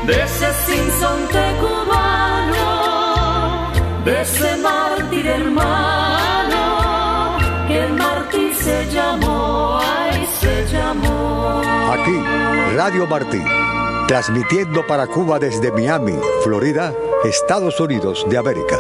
de ese sinsonte cubano, de ese mártir hermano, que el mártir se llamó, ay, se llamó. Aquí, Radio Martí, transmitiendo para Cuba desde Miami, Florida, Estados Unidos de América.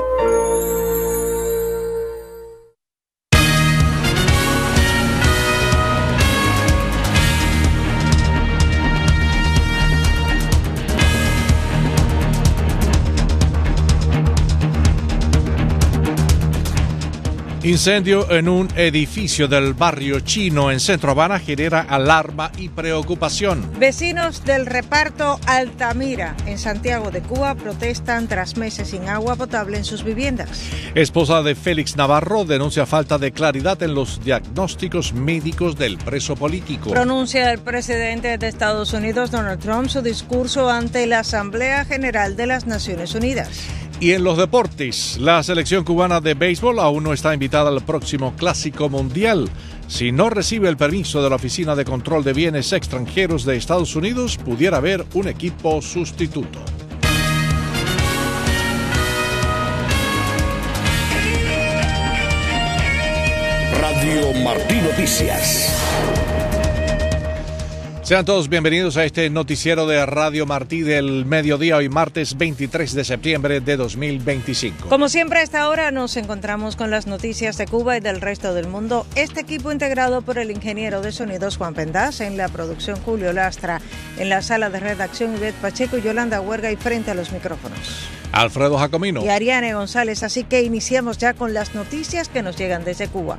Incendio en un edificio del barrio chino en Centro Habana genera alarma y preocupación. Vecinos del reparto Altamira en Santiago de Cuba protestan tras meses sin agua potable en sus viviendas. Esposa de Félix Navarro denuncia falta de claridad en los diagnósticos médicos del preso político. Pronuncia el presidente de Estados Unidos, Donald Trump, su discurso ante la Asamblea General de las Naciones Unidas. Y en los deportes, la selección cubana de béisbol aún no está invitada al próximo Clásico Mundial. Si no recibe el permiso de la Oficina de Control de Bienes Extranjeros de Estados Unidos, pudiera haber un equipo sustituto. Radio Martí Noticias. Sean todos bienvenidos a este noticiero de Radio Martí del mediodía, hoy martes 23 de septiembre de 2025. Como siempre a esta hora nos encontramos con las noticias de Cuba y del resto del mundo. Este equipo integrado por el ingeniero de sonidos Juan Pendaz, en la producción Julio Lastra, en la sala de redacción Ivette Pacheco y Yolanda Huerga y frente a los micrófonos Alfredo Jacomino y Ariane González. Así que iniciamos ya con las noticias que nos llegan desde Cuba.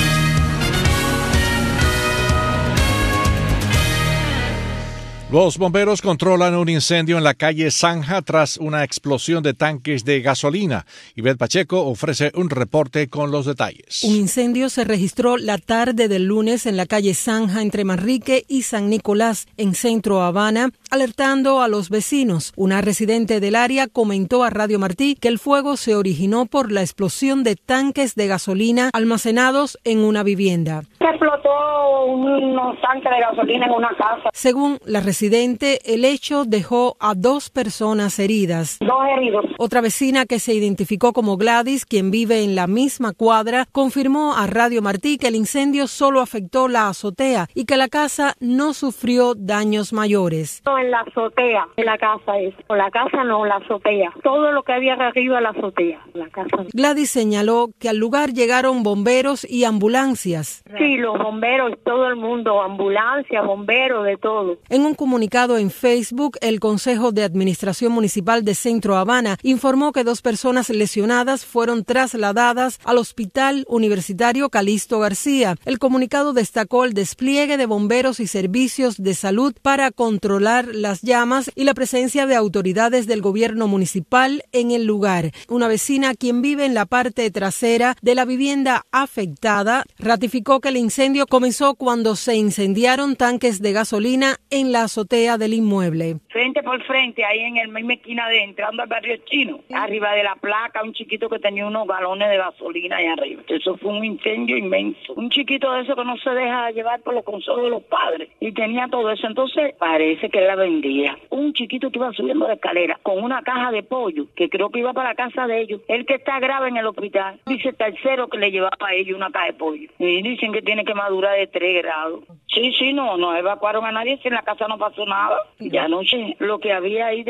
Los bomberos controlan un incendio en la calle Zanja tras una explosión de tanques de gasolina. Ivette Pacheco ofrece un reporte con los detalles. Un incendio se registró la tarde del lunes en la calle Zanja entre Manrique y San Nicolás, en Centro Habana, alertando a los vecinos. Una residente del área comentó a Radio Martí que el fuego se originó por la explosión de tanques de gasolina almacenados en una vivienda. Se explotó unos tanques de gasolina en una casa. Según la residente, el hecho dejó a 2 personas heridas. 2 heridos. Otra vecina que se identificó como Gladys, quien vive en la misma cuadra, confirmó a Radio Martí que el incendio solo afectó la azotea y que la casa no sufrió daños mayores. No, en la azotea, en la casa es. O la casa no, la azotea. Todo lo que había arriba la azotea, la casa. Gladys señaló que al lugar llegaron bomberos y ambulancias. Sí, los bomberos, todo el mundo, ambulancias, bomberos, de todo. En un comunicado en Facebook, el Consejo de Administración Municipal de Centro Habana informó que 2 personas lesionadas fueron trasladadas al Hospital Universitario Calixto García. El comunicado destacó el despliegue de bomberos y servicios de salud para controlar las llamas y la presencia de autoridades del gobierno municipal en el lugar. Una vecina, quien vive en la parte trasera de la vivienda afectada, ratificó que el incendio comenzó cuando se incendiaron tanques de gasolina en la azotea del inmueble. Frente por frente, ahí en el misma esquina de entrando al barrio chino, arriba de la placa, un chiquito que tenía unos galones de gasolina ahí arriba. Eso fue un incendio inmenso. Un chiquito de eso que no se deja llevar por los consejos de los padres. Y tenía todo eso. Entonces, parece que él la vendía. Un chiquito que iba subiendo la escalera con una caja de pollo, que creo que iba para la casa de ellos. El que está grave en el hospital. Dice el tercero que le llevaba a ellos una caja de pollo. Y dicen que tiene que madurar de 3 grados. Sí, no evacuaron a nadie, si en la casa no pasó nada. Ya anoche lo que había ahí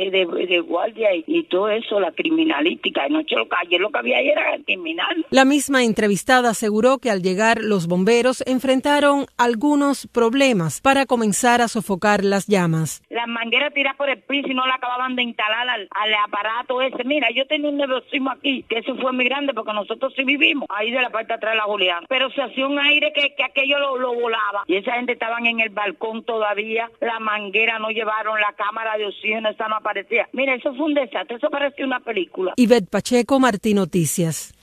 de guardia y todo eso, la criminalística, anoche ayer lo que había ahí era criminal. La misma entrevistada aseguró que al llegar los bomberos enfrentaron algunos problemas para comenzar a sofocar las llamas. Las mangueras tiradas por el piso y no la acababan de instalar al aparato ese. Mira, yo tenía un nerviosismo aquí, que eso fue muy grande porque nosotros sí vivimos ahí de la parte de atrás de la Juliana, pero se hacía un aire que aquello lo volaba. Y esa gente estaban en el balcón todavía, la manguera no llevaron, la cámara de oxígeno, esa no aparecía. Mira, eso fue un desastre, eso parecía una película. Ivette Pacheco, Martí Noticias.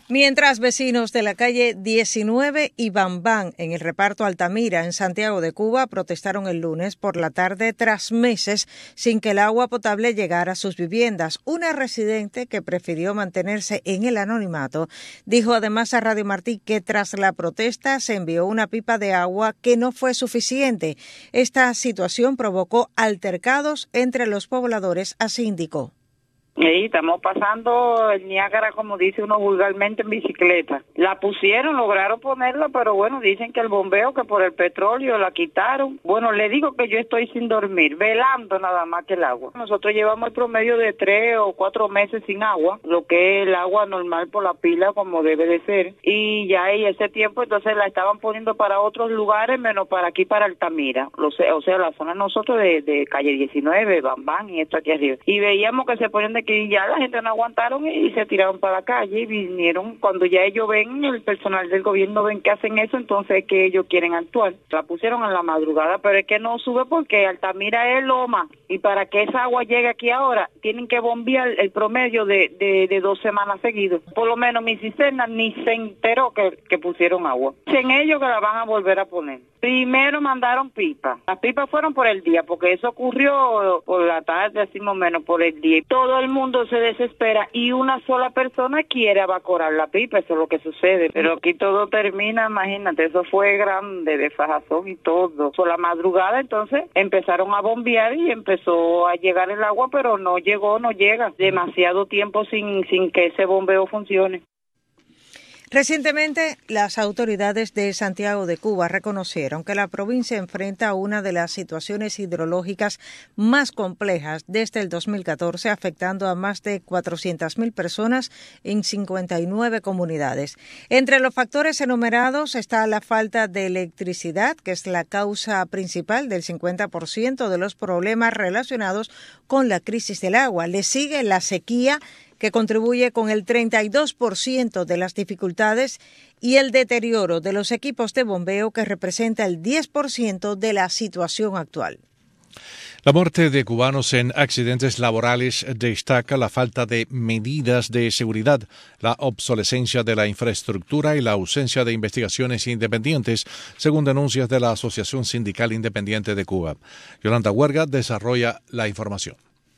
Mientras vecinos de la calle 19 y Bambán en el reparto Altamira en Santiago de Cuba protestaron el lunes por la tarde tras meses sin que el agua potable llegara a sus viviendas. Una residente que prefirió mantenerse en el anonimato dijo además a Radio Martí que tras la protesta se envió una pipa de agua que no fue suficiente. Esta situación provocó altercados entre los pobladores, así indicó. Sí, estamos pasando el Niágara, como dice uno vulgarmente, en bicicleta. La pusieron, lograron ponerla, pero bueno, dicen que el bombeo, que por el petróleo la quitaron. Bueno, le digo que yo estoy sin dormir, velando nada más que el agua. Nosotros llevamos el promedio de 3 o 4 meses sin agua, lo que es el agua normal por la pila, como debe de ser. Y ya ahí ese tiempo, entonces la estaban poniendo para otros lugares, menos para aquí, para Altamira. O sea, la zona nosotros de calle 19, Bambán y esto aquí arriba. Y veíamos que se ponían de que ya la gente no aguantaron y se tiraron para la calle y vinieron. Cuando ya ellos ven, el personal del gobierno ven que hacen eso, entonces es que ellos quieren actuar. La pusieron en la madrugada, pero es que no sube porque Altamira es loma y para que esa agua llegue aquí ahora tienen que bombear el promedio de 2 semanas seguidas. Por lo menos mi cisterna ni se enteró que pusieron agua. Dicen ellos que la van a volver a poner. Primero mandaron pipas. Las pipas fueron por el día, porque eso ocurrió por la tarde, así más o menos por el día. Todo el mundo se desespera y una sola persona quiere evaporar la pipa, eso es lo que sucede. Pero aquí todo termina, imagínate, eso fue grande, de fajazón y todo. Por la madrugada entonces empezaron a bombear y empezó a llegar el agua, pero no llega. Demasiado tiempo sin que ese bombeo funcione. Recientemente, las autoridades de Santiago de Cuba reconocieron que la provincia enfrenta una de las situaciones hidrológicas más complejas desde el 2014, afectando a más de 400.000 personas en 59 comunidades. Entre los factores enumerados está la falta de electricidad, que es la causa principal del 50% de los problemas relacionados con la crisis del agua. Le sigue la sequía, que contribuye con el 32% de las dificultades, y el deterioro de los equipos de bombeo, que representa el 10% de la situación actual. La muerte de cubanos en accidentes laborales destaca la falta de medidas de seguridad, la obsolescencia de la infraestructura y la ausencia de investigaciones independientes, según denuncias de la Asociación Sindical Independiente de Cuba. Yolanda Huerga desarrolla la información.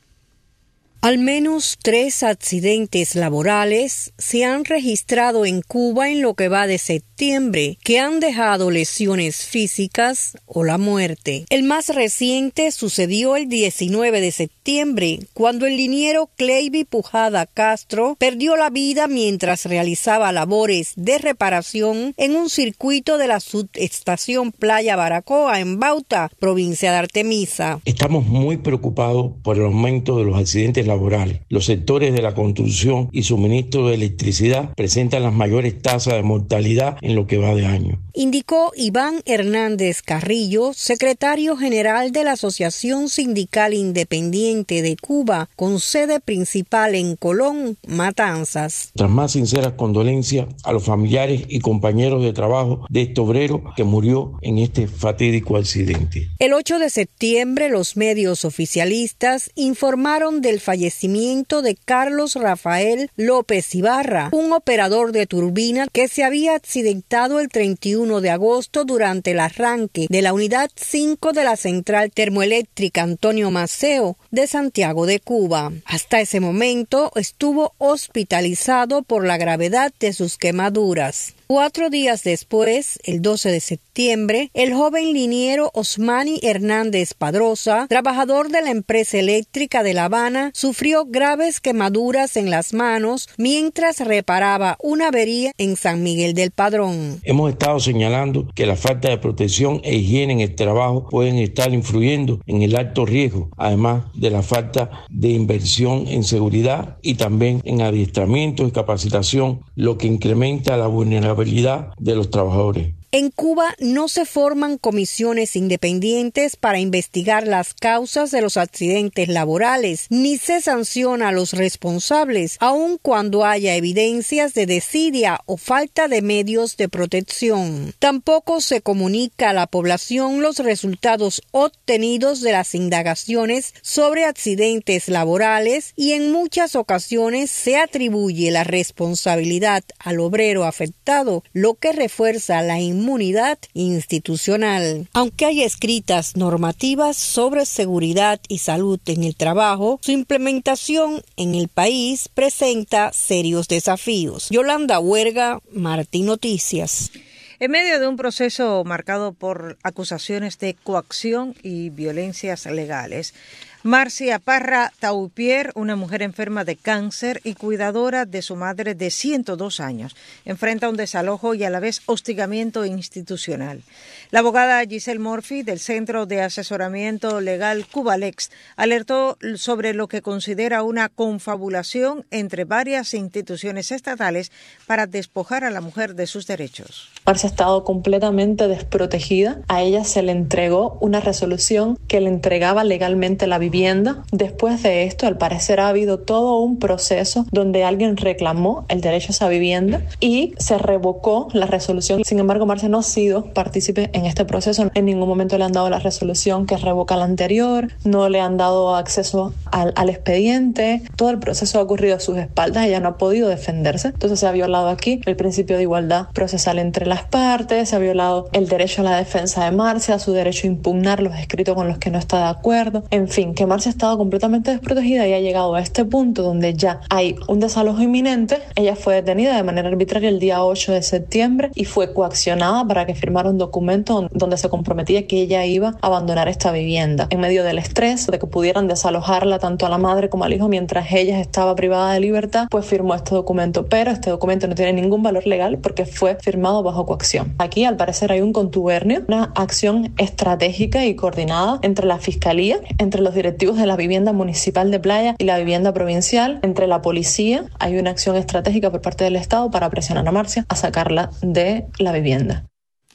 Al menos 3 accidentes laborales se han registrado en Cuba en lo que va de septiembre, que han dejado lesiones físicas o la muerte. El más reciente sucedió el 19 de septiembre, cuando el liniero Cleiby Pujada Castro perdió la vida mientras realizaba labores de reparación en un circuito de la subestación Playa Baracoa en Bauta, provincia de Artemisa. Estamos muy preocupados por el aumento de los accidentes laborales. Los sectores de la construcción y suministro de electricidad presentan las mayores tasas de mortalidad en lo que va de año. Indicó Iván Hernández Carrillo, secretario general de la Asociación Sindical Independiente de Cuba, con sede principal en Colón, Matanzas. Tras más sinceras condolencias a los familiares y compañeros de trabajo de este obrero que murió en este fatídico accidente. El 8 de septiembre, los medios oficialistas informaron del fallecimiento de Carlos Rafael López Ibarra, un operador de turbina que se había accidentado el 31 de agosto durante el arranque de la unidad 5 de la central termoeléctrica Antonio Maceo de Santiago de Cuba. Hasta ese momento estuvo hospitalizado por la gravedad de sus quemaduras. 4 días después, el 12 de septiembre, el joven liniero Osmani Hernández Padrosa, trabajador de la empresa eléctrica de La Habana, sufrió graves quemaduras en las manos mientras reparaba una avería en San Miguel del Padrón. Hemos estado señalando que la falta de protección e higiene en el trabajo pueden estar influyendo en el alto riesgo, además de la falta de inversión en seguridad y también en adiestramiento y capacitación, lo que incrementa la vulnerabilidad de los trabajadores. En Cuba no se forman comisiones independientes para investigar las causas de los accidentes laborales, ni se sanciona a los responsables, aun cuando haya evidencias de desidia o falta de medios de protección. Tampoco se comunica a la población los resultados obtenidos de las indagaciones sobre accidentes laborales y en muchas ocasiones se atribuye la responsabilidad al obrero afectado, lo que refuerza la inmunidad institucional. Aunque hay escritas normativas sobre seguridad y salud en el trabajo, su implementación en el país presenta serios desafíos. Yolanda Huerga, Martín Noticias. En medio de un proceso marcado por acusaciones de coacción y violencias legales, Marcia Parra Taupier, una mujer enferma de cáncer y cuidadora de su madre de 102 años, enfrenta un desalojo y a la vez hostigamiento institucional. La abogada Giselle Murphy del Centro de Asesoramiento Legal Cubalex alertó sobre lo que considera una confabulación entre varias instituciones estatales para despojar a la mujer de sus derechos. Marcia ha estado completamente desprotegida. A ella se le entregó una resolución que le entregaba legalmente la vivienda. Después de esto, al parecer, ha habido todo un proceso donde alguien reclamó el derecho a esa vivienda y se revocó la resolución. Sin embargo, Marcia no ha sido partícipe en este proceso. En ningún momento le han dado la resolución que revoca la anterior, no le han dado acceso al expediente. Todo el proceso ha ocurrido a sus espaldas. Ella no ha podido defenderse. Entonces se ha violado aquí el principio de igualdad procesal entre las partes, se ha violado el derecho a la defensa de Marcia, su derecho a impugnar los escritos con los que no está de acuerdo. En fin, que Marcia ha estado completamente desprotegida y ha llegado a este punto donde ya hay un desalojo inminente. Ella fue detenida de manera arbitraria el día 8 de septiembre y fue coaccionada para que firmara un documento donde se comprometía que ella iba a abandonar esta vivienda. En medio del estrés de que pudieran desalojarla tanto a la madre como al hijo mientras ella estaba privada de libertad, pues firmó este documento. Pero este documento no tiene ningún valor legal porque fue firmado bajo coacción. Aquí, al parecer, hay un contubernio, una acción estratégica y coordinada entre la Fiscalía, entre los directivos de la vivienda municipal de Playa y la vivienda provincial, entre la policía. Hay una acción estratégica por parte del Estado para presionar a Marcia a sacarla de la vivienda.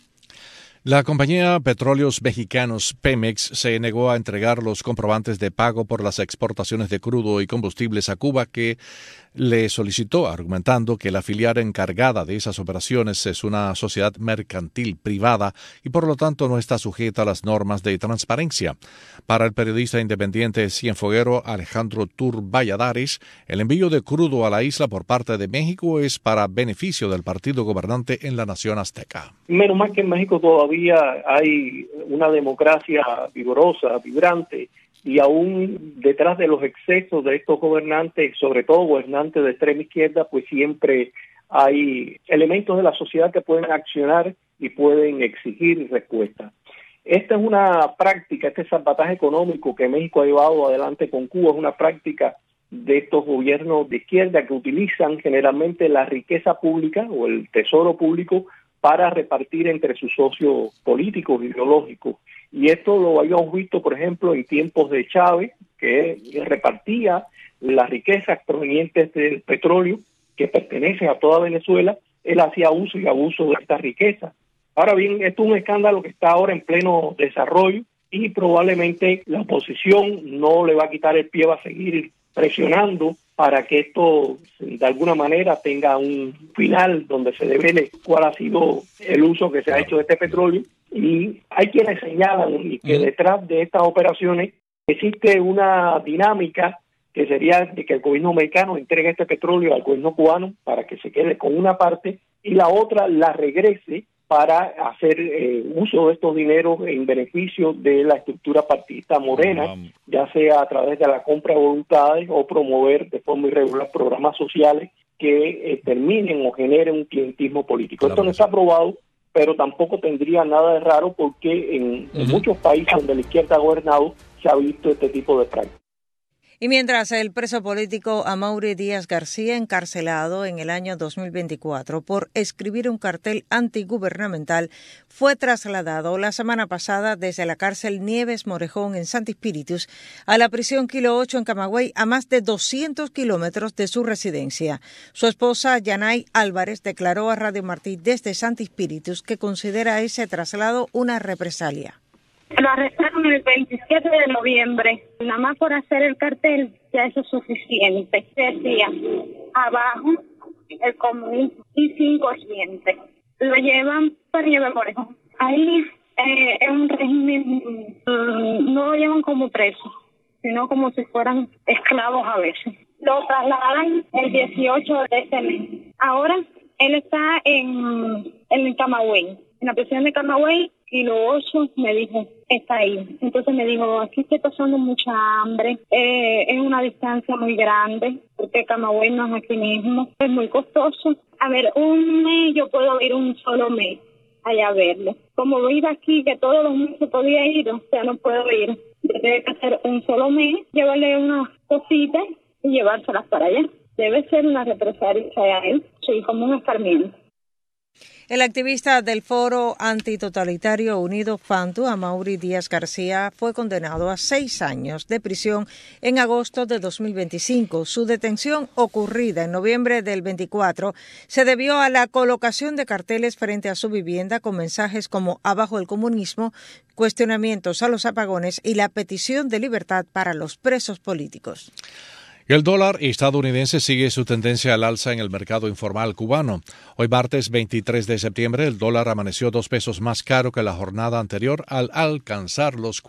La compañía Petróleos Mexicanos Pemex se negó a entregar los comprobantes de pago por las exportaciones de crudo y combustibles a Cuba que le solicitó, argumentando que la filial encargada de esas operaciones es una sociedad mercantil privada y por lo tanto no está sujeta a las normas de transparencia. Para el periodista independiente cienfueguero Alejandro Tur Valladares, el envío de crudo a la isla por parte de México es para beneficio del partido gobernante en la nación azteca. Menos mal que en México todavía hay una democracia vigorosa, vibrante, y aún detrás de los excesos de estos gobernantes, sobre todo gobernantes de extrema izquierda, pues siempre hay elementos de la sociedad que pueden accionar y pueden exigir respuestas. Esta es una práctica, este sabotaje económico que México ha llevado adelante con Cuba, es una práctica de estos gobiernos de izquierda que utilizan generalmente la riqueza pública o el tesoro público para repartir entre sus socios políticos, ideológicos. Y esto lo habíamos visto, por ejemplo, en tiempos de Chávez, que repartía las riquezas provenientes del petróleo que pertenecen a toda Venezuela. Él hacía uso y abuso de esta riqueza. Ahora bien, esto es un escándalo que está ahora en pleno desarrollo y probablemente la oposición no le va a quitar el pie, va a seguir presionando para que esto de alguna manera tenga un final donde se revele cuál ha sido el uso que se ha hecho de este petróleo. Y hay quienes señalan que detrás de estas operaciones existe una dinámica que sería de que el gobierno mexicano entregue este petróleo al gobierno cubano para que se quede con una parte y la otra la regrese para hacer uso de estos dineros en beneficio de la estructura partidista morena, ya sea a través de la compra de voluntades o promover de forma irregular programas sociales que terminen o generen un clientismo político. Esto no está aprobado, pero tampoco tendría nada de raro porque en muchos países donde la izquierda ha gobernado se ha visto este tipo de prácticas. Y mientras el preso político Amaury Díaz García, encarcelado en el año 2024 por escribir un cartel antigubernamental, fue trasladado la semana pasada desde la cárcel Nieves Morejón en Santi Espíritus a la prisión Kilo 8 en Camagüey, a más de 200 kilómetros de su residencia. Su esposa, Yanay Álvarez, declaró a Radio Martí desde Santi Espíritus que considera ese traslado una represalia. Lo arrestaron el 27 de noviembre. Nada más por hacer el cartel, ya eso es suficiente. Decía, abajo, el comunismo y sin consciente. Lo llevan para Nieves Morejón. Ahí es un régimen, no lo llevan como preso, sino como si fueran esclavos a veces. Lo trasladan el 18 de este mes. Ahora, él está en Camagüey, en la prisión de Camagüey. Y lo 8 me dijo, está ahí. Entonces me dijo, aquí estoy pasando mucha hambre, es una distancia muy grande, porque Camagüey no es aquí mismo, es muy costoso. A ver, un mes yo puedo ir un solo mes allá a verlo. Como iba aquí, que todos los meses podía ir, o sea, no puedo ir. Yo tengo que hacer un solo mes, llevarle unas cositas y llevárselas para allá. Debe ser una represalia a él, sí, como un escarmiento. El activista del Foro Antitotalitario Unido FANTU, Amaury Díaz García, fue condenado a 6 años de prisión en agosto de 2025. Su detención, ocurrida en noviembre del 24, se debió a la colocación de carteles frente a su vivienda con mensajes como "Abajo el comunismo", cuestionamientos a los apagones y la petición de libertad para los presos políticos. El dólar estadounidense sigue su tendencia al alza en el mercado informal cubano. Hoy martes 23 de septiembre el dólar amaneció 2 pesos más caro que la jornada anterior al alcanzar los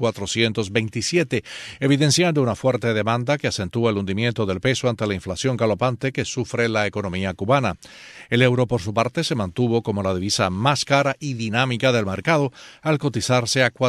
427, evidenciando una fuerte demanda que acentúa el hundimiento del peso ante la inflación galopante que sufre la economía cubana. El euro, por su parte, se mantuvo como la divisa más cara y dinámica del mercado al cotizarse a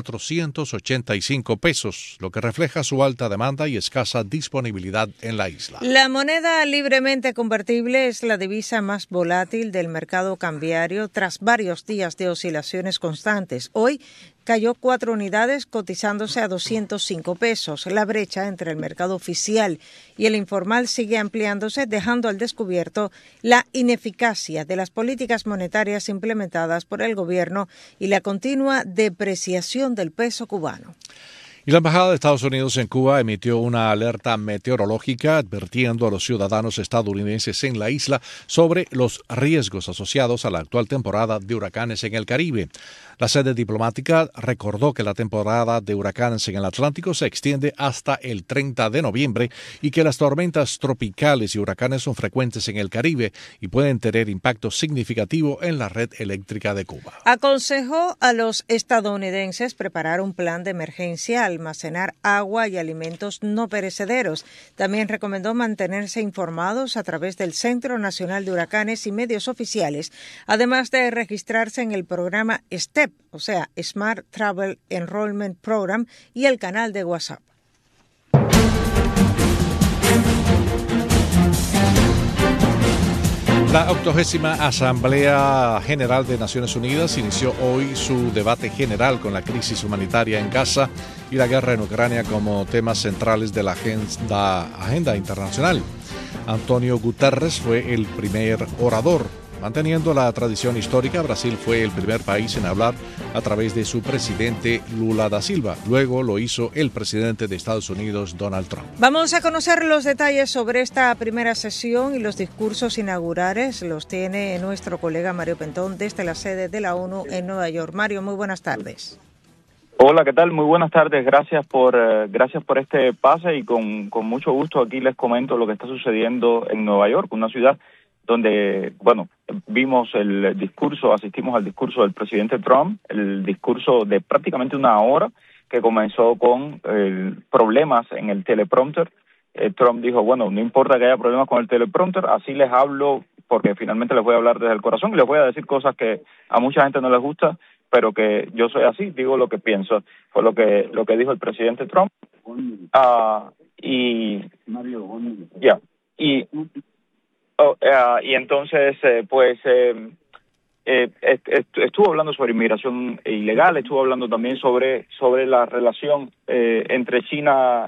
485 pesos, lo que refleja su alta demanda y escasa disponibilidad en la isla. La moneda libremente convertible es la divisa más volátil del mercado cambiario tras varios días de oscilaciones constantes. Hoy cayó 4 unidades cotizándose a 205 pesos. La brecha entre el mercado oficial y el informal sigue ampliándose, dejando al descubierto la ineficacia de las políticas monetarias implementadas por el gobierno y la continua depreciación del peso cubano. Y la Embajada de Estados Unidos en Cuba emitió una alerta meteorológica advirtiendo a los ciudadanos estadounidenses en la isla sobre los riesgos asociados a la actual temporada de huracanes en el Caribe. La sede diplomática recordó que la temporada de huracanes en el Atlántico se extiende hasta el 30 de noviembre y que las tormentas tropicales y huracanes son frecuentes en el Caribe y pueden tener impacto significativo en la red eléctrica de Cuba. Aconsejó a los estadounidenses preparar un plan de emergencia, almacenar agua y alimentos no perecederos. También recomendó mantenerse informados a través del Centro Nacional de Huracanes y medios oficiales, además de registrarse en el programa STEP, o sea, Smart Travel Enrollment Program, y el canal de WhatsApp. La 80ª Asamblea General de Naciones Unidas inició hoy su debate general con la crisis humanitaria en Gaza y la guerra en Ucrania como temas centrales de la agenda internacional. Antonio Guterres fue el primer orador. Manteniendo la tradición histórica, Brasil fue el primer país en hablar a través de su presidente Lula da Silva. Luego lo hizo el presidente de Estados Unidos, Donald Trump. Vamos a conocer los detalles sobre esta primera sesión y los discursos inaugurales. Los tiene nuestro colega Mario Pentón desde la sede de la ONU en Nueva York. Mario, muy buenas tardes. Hola, ¿qué tal? Muy buenas tardes. Gracias por este pase y con mucho gusto aquí les comento lo que está sucediendo en Nueva York, una ciudad donde, vimos el discurso, asistimos al discurso del presidente Trump, el discurso de prácticamente una hora que comenzó con problemas en el teleprompter. Trump dijo, no importa que haya problemas con el teleprompter, así les hablo porque finalmente les voy a hablar desde el corazón y les voy a decir cosas que a mucha gente no les gusta, pero que yo soy así, digo lo que pienso. Fue lo que dijo el presidente Trump. Y entonces, estuvo hablando sobre inmigración ilegal, estuvo hablando también sobre la relación entre China,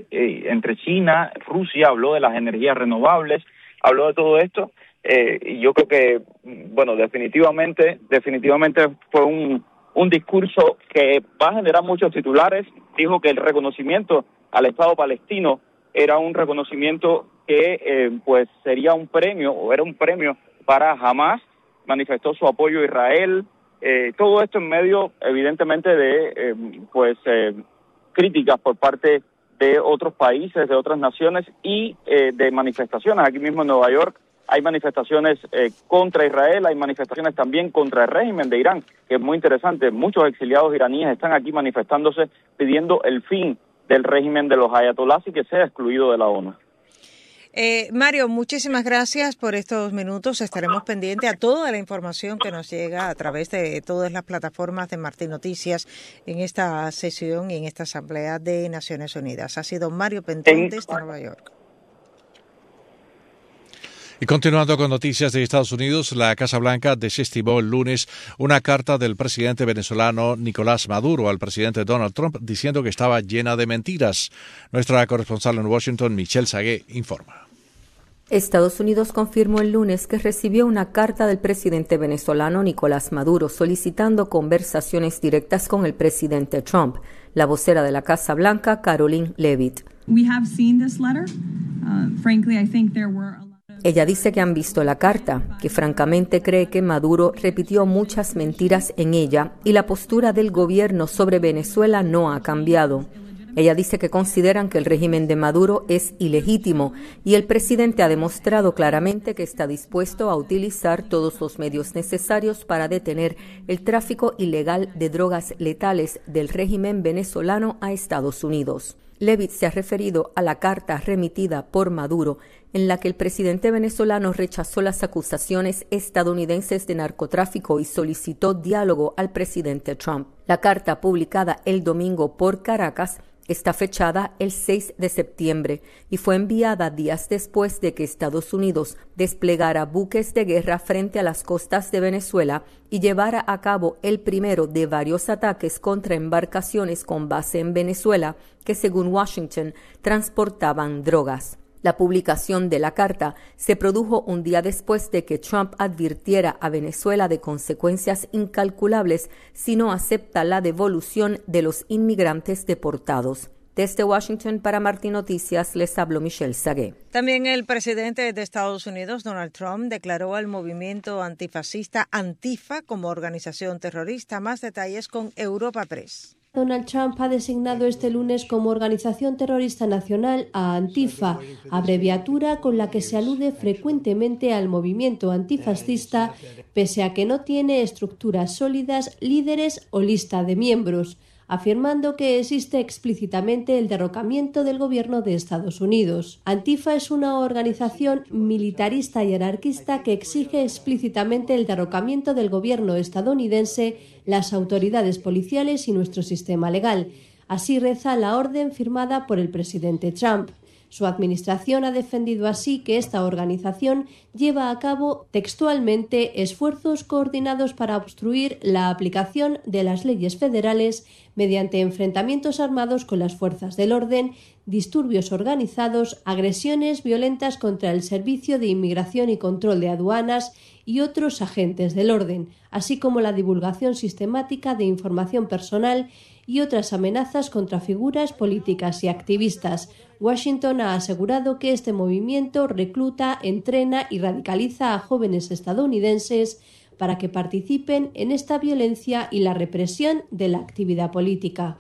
Rusia, habló de las energías renovables, habló de todo esto. Y yo creo que, bueno, definitivamente fue un discurso que va a generar muchos titulares. Dijo que el reconocimiento al Estado palestino era un reconocimiento que pues sería un premio, o era un premio para Hamás. Manifestó su apoyo a Israel. Todo esto en medio, evidentemente, de críticas por parte de otros países, de otras naciones y de manifestaciones. Aquí mismo en Nueva York hay manifestaciones contra Israel, hay manifestaciones también contra el régimen de Irán, que es muy interesante. Muchos exiliados iraníes están aquí manifestándose, pidiendo el fin del régimen de los ayatolás y que sea excluido de la ONU. Mario, muchísimas gracias por estos minutos. Estaremos pendientes a toda la información que nos llega a través de todas las plataformas de Martín Noticias en esta sesión y en esta Asamblea de Naciones Unidas. Ha sido Mario Pentón desde Nueva York. Y continuando con noticias de Estados Unidos, la Casa Blanca desestimó el lunes una carta del presidente venezolano Nicolás Maduro al presidente Donald Trump diciendo que estaba llena de mentiras. Nuestra corresponsal en Washington, Michelle Sagué, informa. Estados Unidos confirmó el lunes que recibió una carta del presidente venezolano Nicolás Maduro solicitando conversaciones directas con el presidente Trump. La vocera de la Casa Blanca, Karoline Leavitt. Ella dice que han visto la carta, que francamente cree que Maduro repitió muchas mentiras en ella y la postura del gobierno sobre Venezuela no ha cambiado. Ella dice que consideran que el régimen de Maduro es ilegítimo y el presidente ha demostrado claramente que está dispuesto a utilizar todos los medios necesarios para detener el tráfico ilegal de drogas letales del régimen venezolano a Estados Unidos. Leavitt se ha referido a la carta remitida por Maduro en la que el presidente venezolano rechazó las acusaciones estadounidenses de narcotráfico y solicitó diálogo al presidente Trump. La carta publicada el domingo por Caracas está fechada el 6 de septiembre y fue enviada días después de que Estados Unidos desplegara buques de guerra frente a las costas de Venezuela y llevara a cabo el primero de varios ataques contra embarcaciones con base en Venezuela que, según Washington, transportaban drogas. La publicación de la carta se produjo un día después de que Trump advirtiera a Venezuela de consecuencias incalculables si no acepta la devolución de los inmigrantes deportados. Desde Washington para Martín Noticias les habló Michelle Sagué. También el presidente de Estados Unidos, Donald Trump, declaró al movimiento antifascista Antifa como organización terrorista. Más detalles con Europa Press. Donald Trump ha designado este lunes como organización terrorista nacional a Antifa, abreviatura con la que se alude frecuentemente al movimiento antifascista, pese a que no tiene estructuras sólidas, líderes o lista de miembros, afirmando que existe explícitamente el derrocamiento del gobierno de Estados Unidos. Antifa es una organización militarista y anarquista que exige explícitamente el derrocamiento del gobierno estadounidense, las autoridades policiales y nuestro sistema legal. Así reza la orden firmada por el presidente Trump. Su administración ha defendido así que esta organización lleva a cabo textualmente esfuerzos coordinados para obstruir la aplicación de las leyes federales mediante enfrentamientos armados con las fuerzas del orden, disturbios organizados, agresiones violentas contra el Servicio de Inmigración y Control de Aduanas y otros agentes del orden, así como la divulgación sistemática de información personal y otras amenazas contra figuras políticas y activistas. Washington ha asegurado que este movimiento recluta, entrena y radicaliza a jóvenes estadounidenses para que participen en esta violencia y la represión de la actividad política.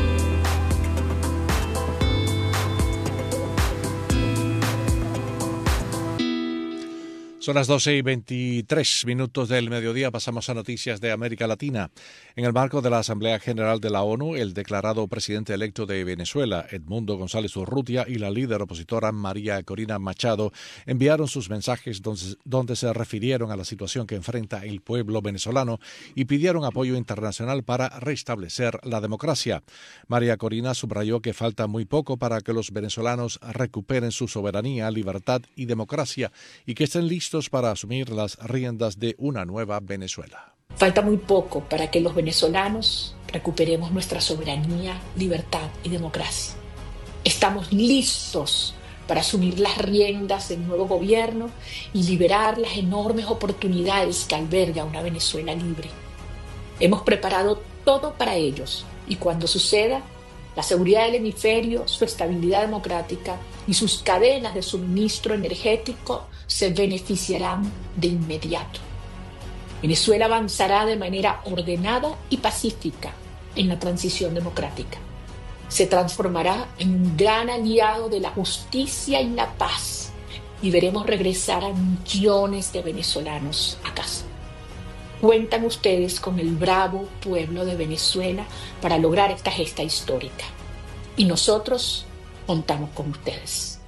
Son las 12:23 del mediodía. Pasamos a noticias de América Latina. En el marco de la Asamblea General de la ONU, el declarado presidente electo de Venezuela, Edmundo González Urrutia, y la líder opositora María Corina Machado enviaron sus mensajes donde se refirieron a la situación que enfrenta el pueblo venezolano y pidieron apoyo internacional para restablecer la democracia. María Corina subrayó que falta muy poco para que los venezolanos recuperen su soberanía, libertad y democracia y que estén listos listos para asumir las riendas de una nueva Venezuela. Falta muy poco para que los venezolanos recuperemos nuestra soberanía, libertad y democracia. Estamos listos para asumir las riendas del nuevo gobierno y liberar las enormes oportunidades que alberga una Venezuela libre. Hemos preparado todo para ellos y cuando suceda, la seguridad del hemisferio, su estabilidad democrática y sus cadenas de suministro energético se beneficiarán de inmediato. Venezuela avanzará de manera ordenada y pacífica en la transición democrática. Se transformará en un gran aliado de la justicia y la paz y veremos regresar a millones de venezolanos a casa. Cuentan ustedes con el bravo pueblo de Venezuela para lograr esta gesta histórica. Y nosotros contamos con ustedes.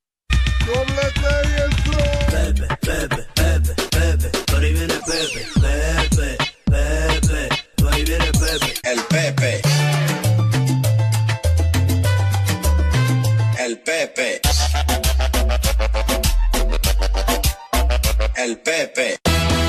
Pepe, Pepe, Pepe, Pepe, por ahí viene Pepe, Pepe, Pepe, por ahí viene Pepe. El Pepe. El Pepe. El Pepe.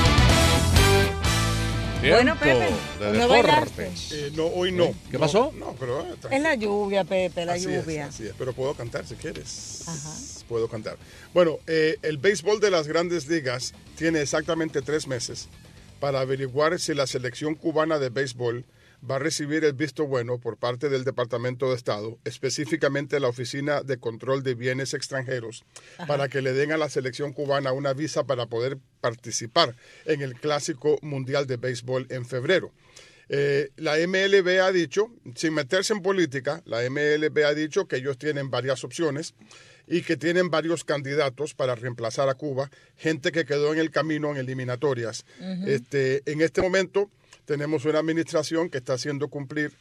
Bueno, Pepe, ¿no bailaste? No, hoy no. ¿Qué pasó? No, pero es la lluvia, Pepe, la así lluvia. Así es, pero puedo cantar si quieres. Ajá. Puedo cantar. Bueno, el béisbol de las Grandes Ligas tiene exactamente 3 meses para averiguar si la selección cubana de béisbol va a recibir el visto bueno por parte del Departamento de Estado, específicamente la Oficina de Control de Bienes Extranjeros, para que le den a la selección cubana una visa para poder participar en el Clásico Mundial de Béisbol en febrero. La MLB ha dicho, sin meterse en política, la MLB ha dicho que ellos tienen varias opciones y que tienen varios candidatos para reemplazar a Cuba, gente que quedó en el camino en eliminatorias. En este momento tenemos una administración que está haciendo cumplir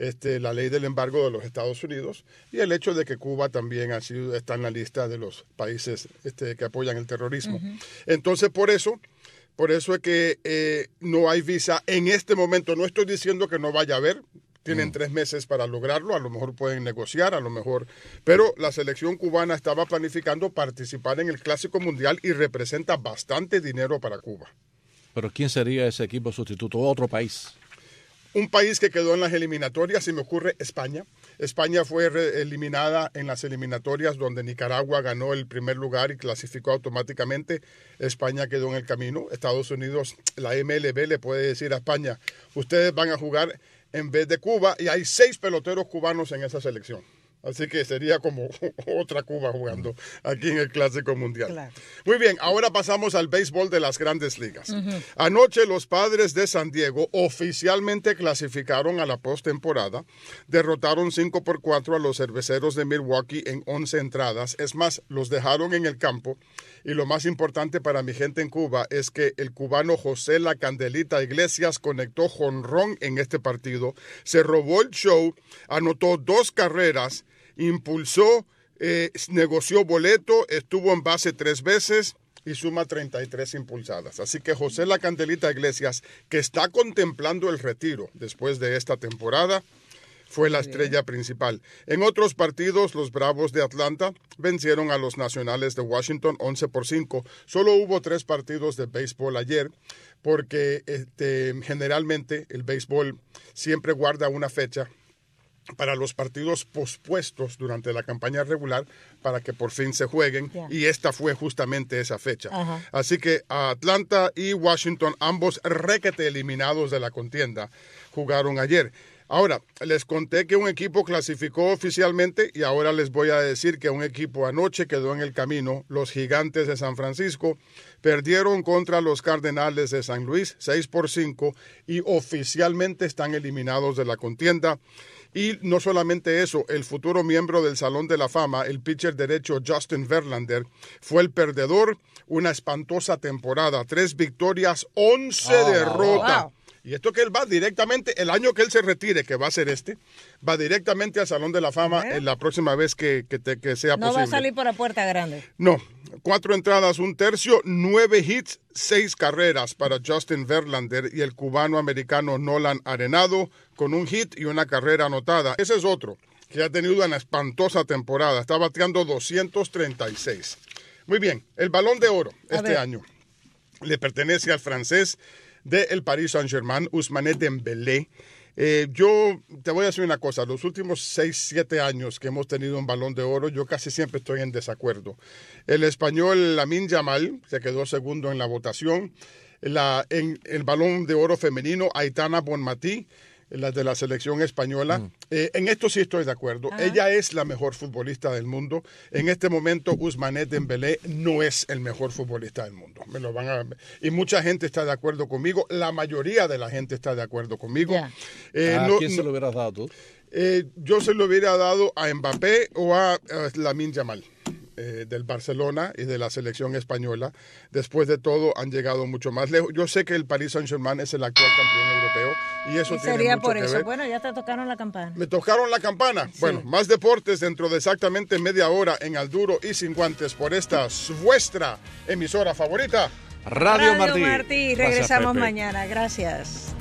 la ley del embargo de los Estados Unidos y el hecho de que Cuba también está en la lista de los países que apoyan el terrorismo. Entonces, por eso es que no hay visa en este momento. No estoy diciendo que no vaya a haber. Tienen 3 meses para lograrlo, a lo mejor pueden negociar, a lo mejor. Pero la selección cubana estaba planificando participar en el Clásico Mundial y representa bastante dinero para Cuba. ¿Pero quién sería ese equipo sustituto? ¿Otro país? Un país que quedó en las eliminatorias, se me ocurre España. España fue eliminada en las eliminatorias donde Nicaragua ganó el primer lugar y clasificó automáticamente. España quedó en el camino. Estados Unidos, la MLB le puede decir a España, ustedes van a jugar en vez de Cuba y hay 6 peloteros cubanos en esa selección. Así que sería como otra Cuba jugando aquí en el Clásico Mundial. Claro. Muy bien, ahora pasamos al béisbol de las Grandes Ligas. Anoche los Padres de San Diego oficialmente clasificaron a la postemporada. Derrotaron 5-4 a los Cerveceros de Milwaukee en 11 entradas. Es más, los dejaron en el campo. Y lo más importante para mi gente en Cuba es que el cubano José La Candelita Iglesias conectó jonrón en este partido. Se robó el show, anotó 2 carreras, impulsó, negoció boleto, estuvo en base 3 veces y suma 33 impulsadas. Así que José La Candelita Iglesias, que está contemplando el retiro después de esta temporada, fue la estrella principal. En otros partidos, los Bravos de Atlanta vencieron a los Nacionales de Washington 11-5. Solo hubo 3 partidos de béisbol ayer porque generalmente el béisbol siempre guarda una fecha para los partidos pospuestos durante la campaña regular para que por fin se jueguen y esta fue justamente esa fecha. Así que Atlanta y Washington, ambos requete eliminados de la contienda, jugaron ayer. Ahora, les conté que un equipo clasificó oficialmente y ahora les voy a decir que un equipo anoche quedó en el camino. Los Gigantes de San Francisco perdieron contra los Cardenales de San Luis 6-5 y oficialmente están eliminados de la contienda. Y no solamente eso, el futuro miembro del Salón de la Fama, el pitcher derecho Justin Verlander, fue el perdedor. Una espantosa temporada, 3 victorias, 11 derrotas. Wow. Y esto que él va directamente, el año que él se retire, que va a ser va directamente al Salón de la Fama en la próxima vez que sea posible. No va a salir por la puerta grande. No, 4 entradas, 1/3, 9 hits, 6 carreras para Justin Verlander y el cubano-americano Nolan Arenado con 1 hit y 1 carrera anotada. Ese es otro que ha tenido una espantosa temporada, está bateando 236. Muy bien, el Balón de Oro este año le pertenece al francés del Paris Saint-Germain, Ousmane Dembélé. Yo te voy a decir una cosa, los últimos 6-7 años que hemos tenido un Balón de Oro, yo casi siempre estoy en desacuerdo. El español Lamine Yamal se quedó segundo en la votación. En el Balón de Oro femenino, Aitana Bonmatí, la de la selección española. En esto sí estoy de acuerdo. Ella es la mejor futbolista del mundo. En este momento, Ousmane Dembélé no es el mejor futbolista del mundo. Y mucha gente está de acuerdo conmigo. La mayoría de la gente está de acuerdo conmigo. ¿A quién se lo hubieras dado tú? Yo se lo hubiera dado a Mbappé o a Lamine Yamal. Del Barcelona y de la selección española. Después de todo, han llegado mucho más lejos. Yo sé que el Paris Saint-Germain es el actual campeón europeo y eso tiene sería mucho por que eso. ver. Bueno, ya te tocaron la campana. ¿Me tocaron la campana? Sí. Bueno, más deportes dentro de exactamente media hora en Al Duro y Sin Guantes por esta vuestra emisora favorita. Radio Martí. Regresamos mañana. Gracias.